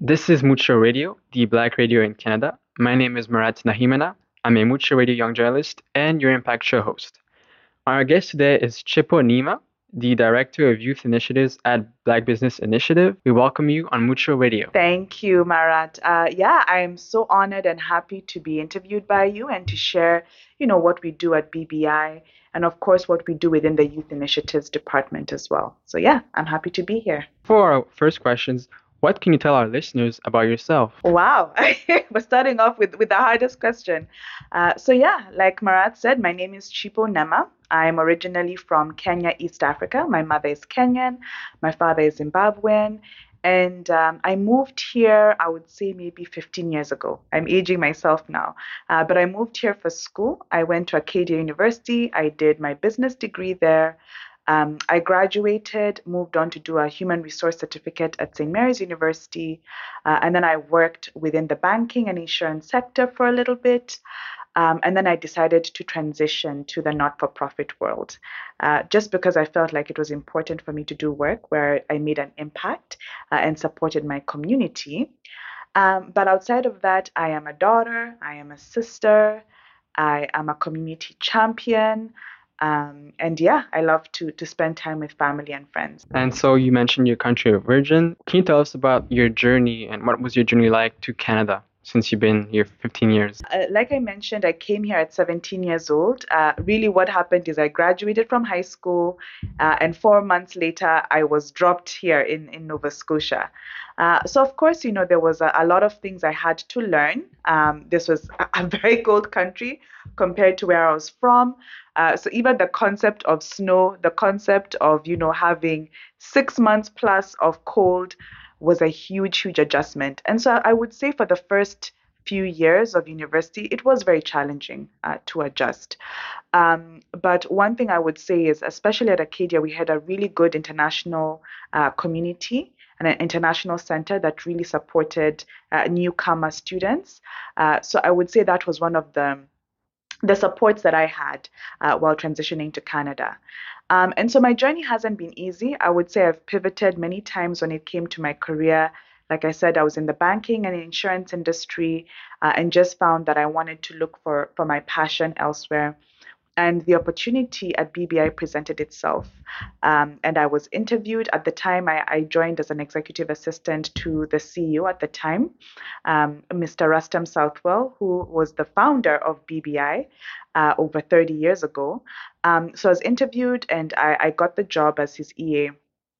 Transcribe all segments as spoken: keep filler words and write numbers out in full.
This is Mucho Radio, the Black radio in Canada. My name is Marat Nahimana. I'm a Mucho Radio young journalist and your Impact Show host. Our guest today is Chipo Nima, the Director of Youth Initiatives at Black Business Initiative. We welcome you on Mucho Radio. Thank you, Marat. Uh, yeah, I am so honored and happy to be interviewed by you and to share, you know, what we do at B B I and, of course, what we do within the Youth Initiatives Department as well. So, yeah, I'm happy to be here. For our first questions, what can you tell our listeners about yourself? Wow, we're starting off with, with the hardest question. Uh, so, yeah, like Marat said, my name is Chipo Nema. I'm originally from Kenya, East Africa. My mother is Kenyan, my father is Zimbabwean. And um, I moved here, I would say maybe fifteen years ago. I'm aging myself now. Uh, but I moved here for school. I went to Acadia University. I did my business degree there. Um, I graduated, moved on to do a human resource certificate at Saint Mary's University, uh, and then I worked within the banking and insurance sector for a little bit. Um, and then I decided to transition to the not for profit world uh, just because I felt like it was important for me to do work where I made an impact uh, and supported my community. Um, but outside of that, I am a daughter, I am a sister, I am a community champion. Um, and yeah, I love to to spend time with family and friends. And so you mentioned your country of origin. Can you tell us about your journey and what was your journey like to Canada since you've been here for fifteen years? Uh, like I mentioned, I came here at seventeen years old. Uh, really, what happened is I graduated from high school, uh, and four months later, I was dropped here in, in Nova Scotia. Uh, so, of course, you know, there was a, a lot of things I had to learn. Um, this was a, a very cold country compared to where I was from. Uh, so even the concept of snow, the concept of, you know, having six months plus of cold was a huge, huge adjustment. And so I would say for the first few years of university, it was very challenging uh, to adjust. Um, but one thing I would say is, especially at Acadia, we had a really good international uh, community and an international center that really supported uh, newcomer students. Uh, so I would say that was one of the the supports that I had uh, while transitioning to Canada. Um, and so my journey hasn't been easy. I would say I've pivoted many times when it came to my career. Like I said, I was in the banking and insurance industry uh, and just found that I wanted to look for, for my passion elsewhere. And the opportunity at B B I presented itself. Um, and I was interviewed. At the time, I, I joined as an executive assistant to the C E O at the time, um, Mister Rustam Southwell, who was the founder of B B I uh, over thirty years ago. Um, so I was interviewed and I, I got the job as his E A.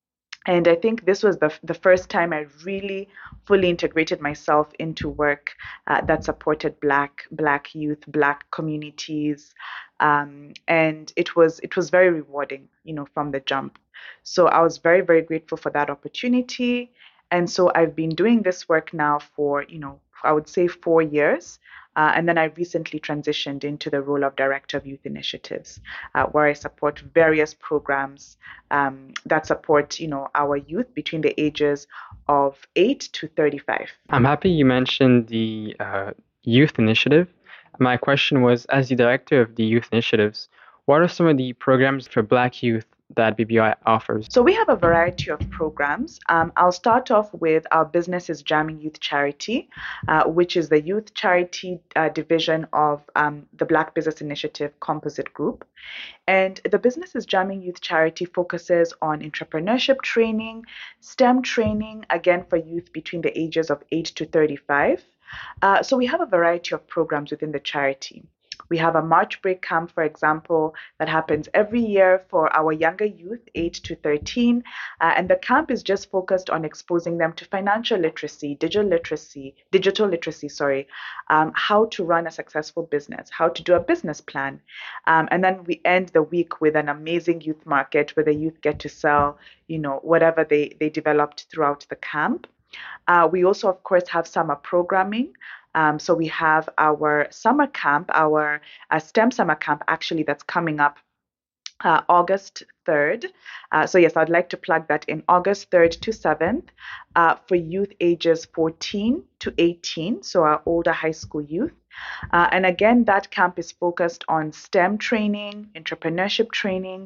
And I think this was the, the first time I really fully integrated myself into work uh, that supported Black Black youth, Black communities, um, and it was it was very rewarding, you know, from the jump. So I was very very grateful for that opportunity, and so I've been doing this work now for you know I would say four years. Uh, and then I recently transitioned into the role of Director of Youth Initiatives, uh, where I support various programs um, that support, you know, our youth between the ages of eight to thirty-five. I'm happy you mentioned the uh, youth initiative. My question was, as the director of the youth initiatives, what are some of the programs for Black youth that B B I offers? So we have a variety of programs. Um, I'll start off with our Business is Jamming Youth Charity, uh, which is the youth charity uh, division of um, the Black Business Initiative Composite Group. And the Business is Jamming Youth Charity focuses on entrepreneurship training, STEM training, again for youth between the ages of eight to thirty-five. Uh, so we have a variety of programs within the charity. We have a March break camp, for example, that happens every year for our younger youth, eight to thirteen. Uh, and the camp is just focused on exposing them to financial literacy, digital literacy, digital literacy, sorry, um, how to run a successful business, how to do a business plan. Um, and then we end the week with an amazing youth market where the youth get to sell, you know, whatever they, they developed throughout the camp. Uh, we also, of course, have summer programming. Um, so we have our summer camp, our uh, STEM summer camp, actually, that's coming up uh, August third. Uh, so yes, I'd like to plug that in August third to seventh uh, for youth ages fourteen to eighteen, so our older high school youth. Uh, and again, that camp is focused on STEM training, entrepreneurship training,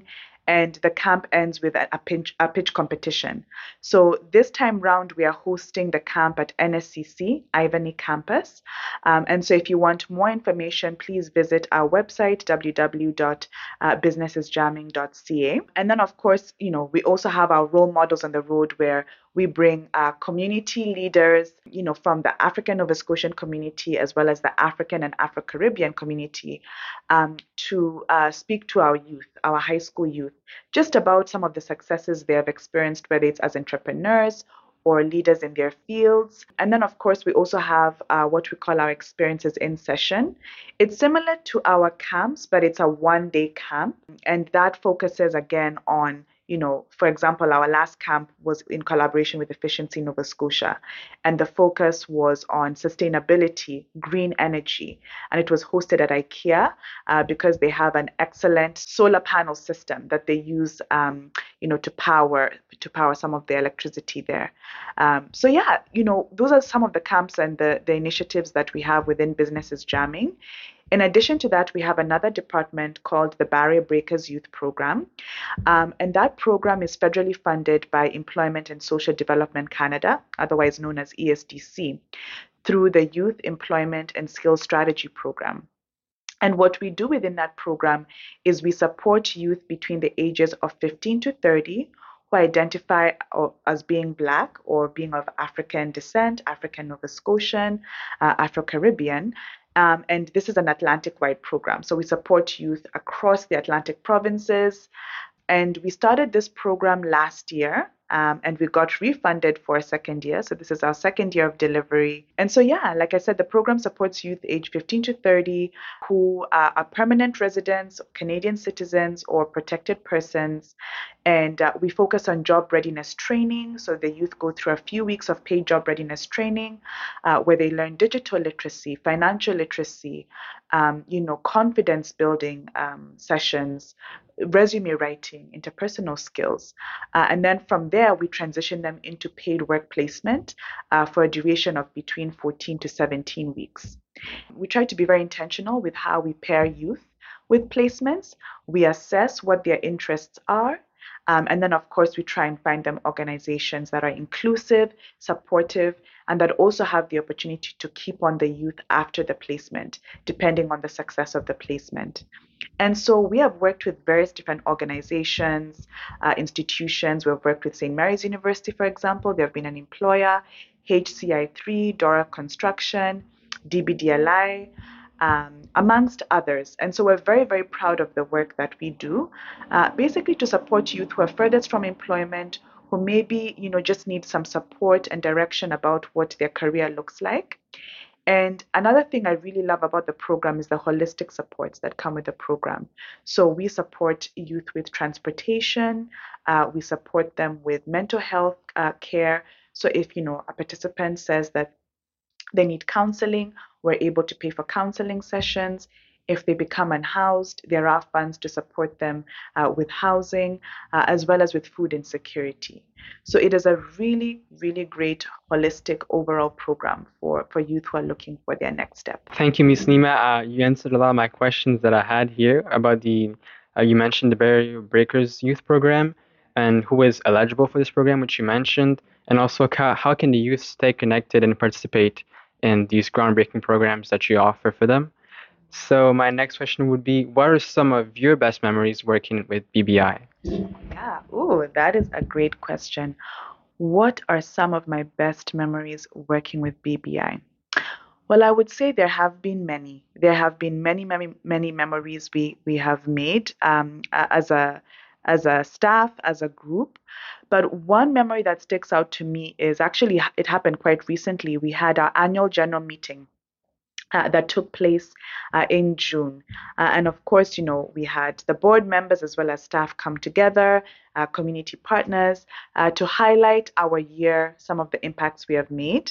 and the camp ends with a, a, pitch, a pitch competition. So this time round, we are hosting the camp at N S C C, Ivany Campus. Um, and so if you want more information, please visit our website, w w w dot businesses jamming dot c a. And then, of course, you know, we also have our role models on the road where we bring uh, community leaders, you know, from the African Nova Scotian community as well as the African and Afro-Caribbean community um, to uh, speak to our youth, our high school youth, just about some of the successes they have experienced, whether it's as entrepreneurs or leaders in their fields. And then, of course, we also have uh, what we call our experiences in session. It's similar to our camps, but it's a one day camp. And that focuses again on, you know, for example, our last camp was in collaboration with Efficiency Nova Scotia, and the focus was on sustainability, green energy, and it was hosted at IKEA uh, because they have an excellent solar panel system that they use, um, you know, to power to power some of the electricity there. Um, so yeah, you know, those are some of the camps and the the initiatives that we have within Businesses Jamming. In addition to that, we have another department called the Barrier Breakers Youth Program. Um, and that program is federally funded by Employment and Social Development Canada, otherwise known as E S D C, through the Youth Employment and Skills Strategy Program. And what we do within that program is we support youth between the ages of fifteen to thirty who identify as being Black or being of African descent, African Nova Scotian, uh, Afro-Caribbean. Um, and this is an Atlantic-wide program. So we support youth across the Atlantic provinces. And we started this program last year, um, and we got refunded for a second year. So this is our second year of delivery. And so, yeah, like I said, the program supports youth aged fifteen to thirty who uh, are permanent residents, Canadian citizens, or protected persons. And uh, we focus on job readiness training. So the youth go through a few weeks of paid job readiness training uh, where they learn digital literacy, financial literacy, um, you know, confidence building um, sessions, resume writing, interpersonal skills. Uh, and then from there, we transition them into paid work placement uh, for a duration of between fourteen to seventeen weeks. We try to be very intentional with how we pair youth with placements. We assess what their interests are. Um, and then, of course, we try and find them organizations that are inclusive, supportive, and that also have the opportunity to keep on the youth after the placement, depending on the success of the placement. And so we have worked with various different organizations, uh, institutions. We've worked with Saint Mary's University, for example. They've been an employer, H C I three, Dora Construction, D B D L I, um, amongst others. And so we're very, very proud of the work that we do, uh, basically to support youth who are furthest from employment, who maybe, you know, just need some support and direction about what their career looks like. And another thing I really love about the program is the holistic supports that come with the program. So we support youth with transportation, uh, we support them with mental health uh, care. So if, you know, a participant says that they need counseling, we're able to pay for counseling sessions. If they become unhoused, there are funds to support them uh, with housing, uh, as well as with food insecurity. So it is a really, really great holistic overall program for, for youth who are looking for their next step. Thank you, Miz Nima. Uh, you answered a lot of my questions that I had here about the, uh, you mentioned the Barrier Breakers Youth Program and who is eligible for this program, which you mentioned, and also how, how can the youth stay connected and participate in these groundbreaking programs that you offer for them. So my next question would be, what are some of your best memories working with B B I? Yeah, ooh, that is a great question. What are some of my best memories working with B B I? Well, I would say there have been many. There have been many, many, many memories we we have made um, as a as a staff, as a group. But one memory that sticks out to me is actually it happened quite recently. We had our annual general meeting uh, that took place uh, in June. Uh, and of course, you know, we had the board members as well as staff come together, uh, community partners, uh, to highlight our year, some of the impacts we have made.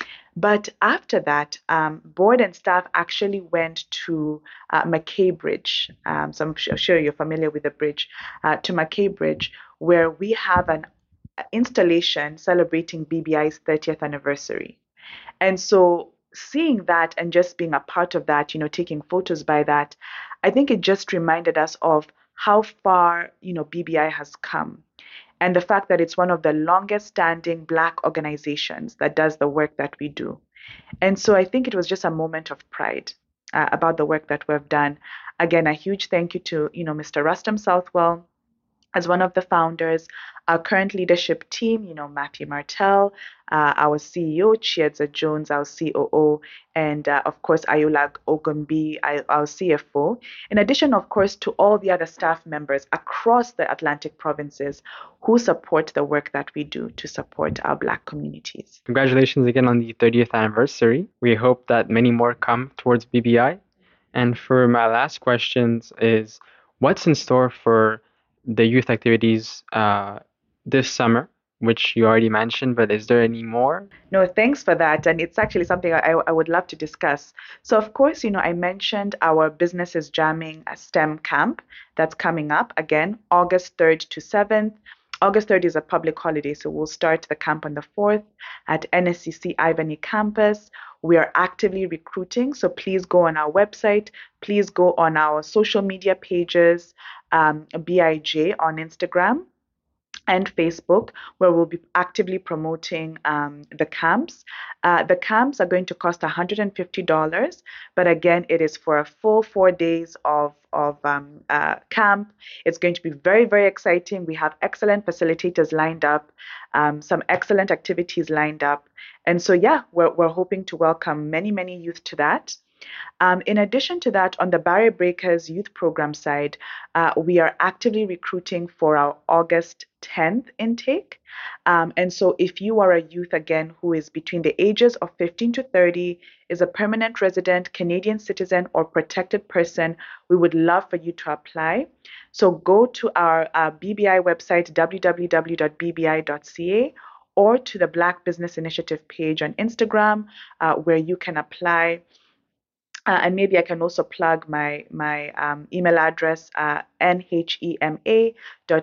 But after that, um, board and staff actually went to uh, McKay Bridge. Um, so I'm sure you're familiar with the bridge, uh, to McKay Bridge, where we have an installation celebrating B B I's thirtieth anniversary. And so seeing that and just being a part of that, you know, taking photos by that, I think it just reminded us of how far, you know, B B I has come, and the fact that it's one of the longest standing Black organizations that does the work that we do. And so I think it was just a moment of pride uh, about the work that we've done. Again, a huge thank you to, you know, Mister Rustam Southwell as one of the founders, our current leadership team, you know, Matthew Martell, uh, our C E O, Chiedza Jones, our C O O, and uh, of course, Ayola Ogunbi, our C F O. In addition, of course, to all the other staff members across the Atlantic provinces who support the work that we do to support our Black communities. Congratulations again on the thirtieth anniversary. We hope that many more come towards B B I. And for my last questions is, what's in store for the youth activities uh, this summer, which you already mentioned, but is there any more? No, thanks for that. And it's actually something I, I would love to discuss. So, of course, you know, I mentioned our Businesses Jamming STEM camp that's coming up again, August third to seventh. August third is a public holiday, so we'll start the camp on the fourth at N S C C Ivany campus. We are actively recruiting, so please go on our website, please go on our social media pages, um, B I J on Instagram and Facebook, where we'll be actively promoting um, the camps. Uh, the camps are going to cost one hundred fifty dollars, but again, it is for a full four days of, of um, uh, camp. It's going to be very, very exciting. We have excellent facilitators lined up, um, some excellent activities lined up. And so, yeah, we're, we're hoping to welcome many, many youth to that. Um, in addition to that, on the Barrier Breakers youth program side, uh, we are actively recruiting for our August tenth intake. Um, and so if you are a youth, again, who is between the ages of fifteen to thirty, is a permanent resident, Canadian citizen, or protected person, we would love for you to apply. So go to our uh, B B I website, w w w dot b b i dot c a, or to the Black Business Initiative page on Instagram, uh, where you can apply. Uh, and maybe I can also plug my my um, email address, uh, nhema dot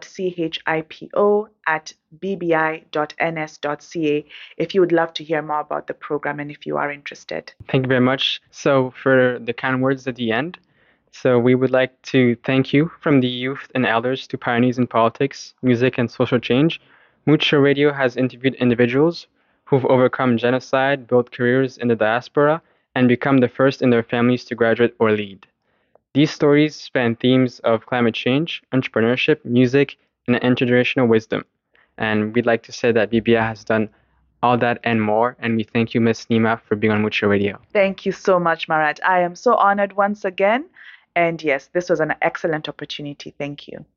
chipo at bbi dot ns dot ca, if you would love to hear more about the program and if you are interested. Thank you very much. So for the kind words at the end, so we would like to thank you from the youth and elders to pioneers in politics, music, and social change. Mucho Radio has interviewed individuals who've overcome genocide, built careers in the diaspora, and become the first in their families to graduate or lead. These stories span themes of climate change, entrepreneurship, music, and intergenerational wisdom. And we'd like to say that B B I has done all that and more. And we thank you, Miz Nima, for being on Mucho Radio. Thank you so much, Marat. I am so honored once again. And yes, this was an excellent opportunity. Thank you.